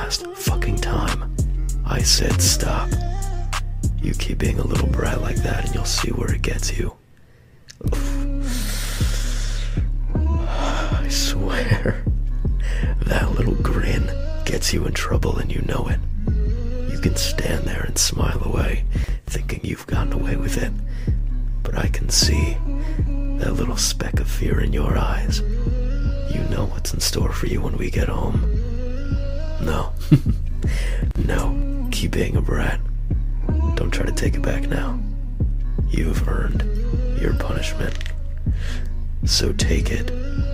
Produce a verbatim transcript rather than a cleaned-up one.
last fucking time. I said stop. You keep being a little brat like that and you'll see where it gets you. I swear, that little grin gets you in trouble and you know it. You can stand there and smile away, thinking you've gotten away with it. But I can see that little speck of fear in your eyes. You know what's in store for you when we get home. No. No, keep being a brat. Don't try to take it back now. You've earned your punishment. So take it